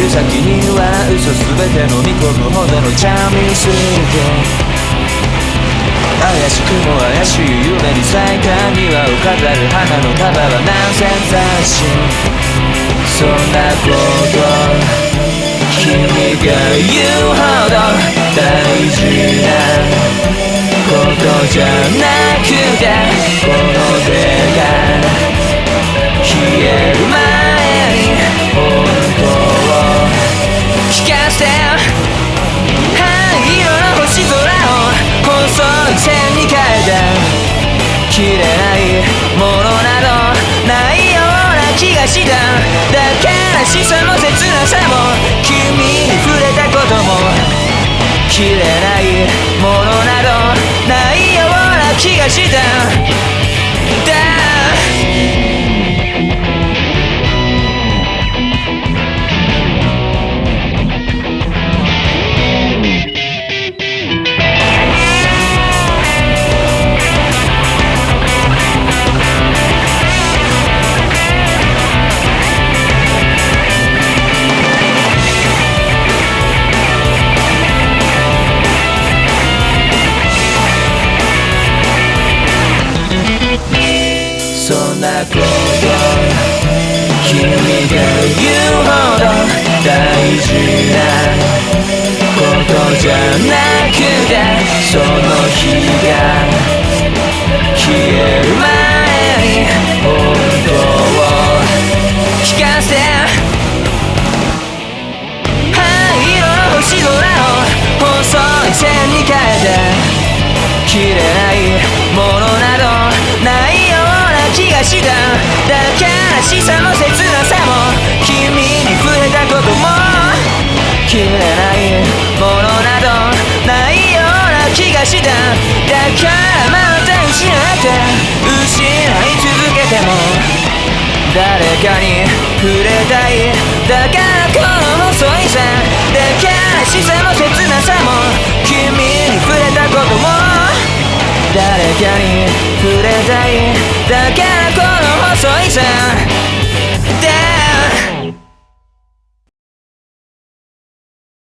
る先には嘘すべて飲み込むほどのチャーミングスイート。怪しくも怪しい夢に咲いた庭を飾る花の束はナンセンス雑誌。そんなこと君が言うほど大事なことじゃなくて、この手が消える前に本当を聞かせて。灰色の星空を細い線に変えて、切れないものなどないような気がした。だからしさも切なさも君に触れたことも、切れないものなどないような気がした。そんなこと君が言うほど大事なことじゃなくて、その日が消える前に本当を聞かせて。灰色の星空を細い線に変えて、切れないものなどないよ気がした。だからしさも切なさも君に触れたことも、切れないものなどないような気がした。だからまた失って失い続けても誰かに触れたい。だからこの細い線、だからしさも切なさも君に触れたことも誰かに触れたい。だからこの細い